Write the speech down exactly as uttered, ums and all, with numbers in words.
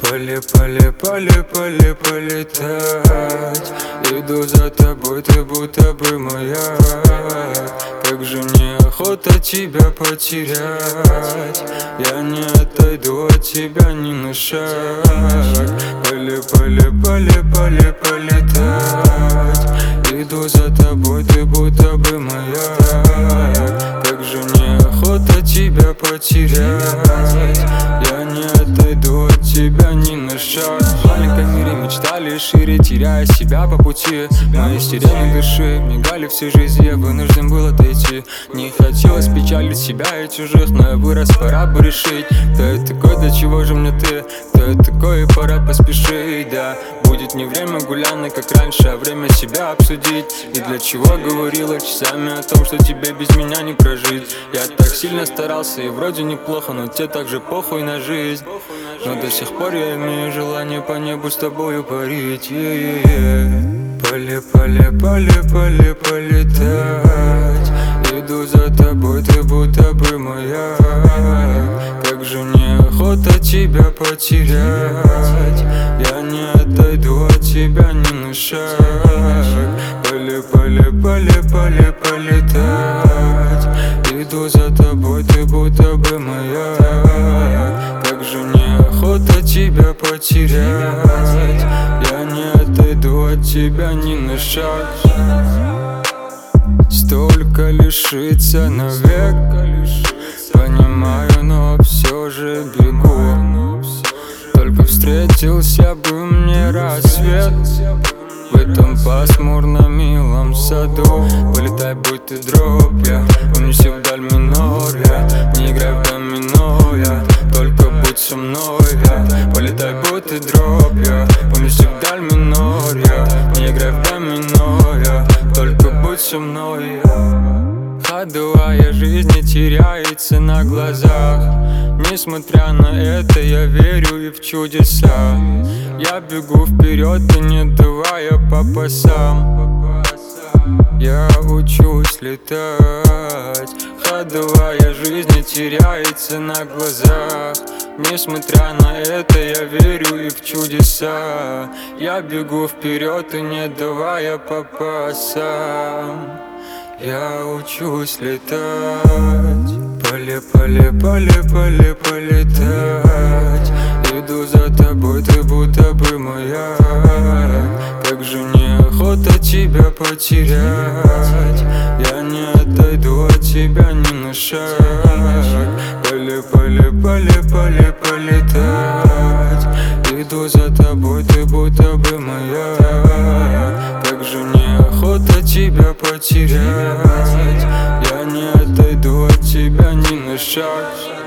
Поле, поле, поле, поле, полетать. Иду за тобой, ты будто бы моя. Как же неохота тебя потерять. Я не отойду от тебя ни на шаг. Поле, поле, поле, поле, полетать. Иду за тобой, ты будто бы моя. Как же неохота тебя потерять. Я не отойду от тебя ни на шаг. В маленьком мире мечтали шире, теряя себя по пути. Мои сирены души мигали всю жизнь, я вынужден был отойти. Не хотелось печалить себя и чужих, но я вырос, пора бы решить. Кто я такой, до чего же мне ты? Кто я такой, и пора поспешить, да. Будет не время гуляны, как раньше, а время себя обсудить. И для чего говорила часами о том, что тебе без меня не прожить. Я так сильно старался и вроде неплохо, но тебе так же похуй на жизнь. Но до сих пор я имею желание по небу с тобою парить. е-е-е. Поле, поле, поле, поле, полетать. Иду за тобой, ты будто бы моя. Как же неохота тебя потерять. Я не отойду от тебя ни на шаг. Поле, поле, поле, поле, полетать. Иду за тобой, ты будто бы моя. Как же неохота тебя потерять. Я не отойду от тебя ни на шаг. Столько лишиться навек, понимаю, но все же бегу. Только встретился бы мне рассвет в этом пасмурном милом саду. Полетай, будь ты дробь, я унеси вдаль минор, я не играй в домино, я только будь со мной, я полетай, будь ты дробь, я унеси вдаль минор, я не играй в домино, я только будь со мной, я. Ходовая жизнь не теряется на глазах. Несмотря на это, я верю и в чудеса. Я бегу вперед и не давая по пасам. Я учусь летать. Ходовая жизнь не теряется на глазах. Несмотря на это, я верю и в чудеса. Я бегу вперед и не давая по пасам. Я учусь летать. Поле, поле, поле, поле, полетать. Иду за тобой, ты будто бы моя. Как же неохота тебя потерять. Я не отойду от тебя ни на шаг. Поле, поле, поле, поле, полетать. Иду за тобой, ты будто бы моя. Как же неохота тебя потерять. Я не отойду от тебя ни на шаг.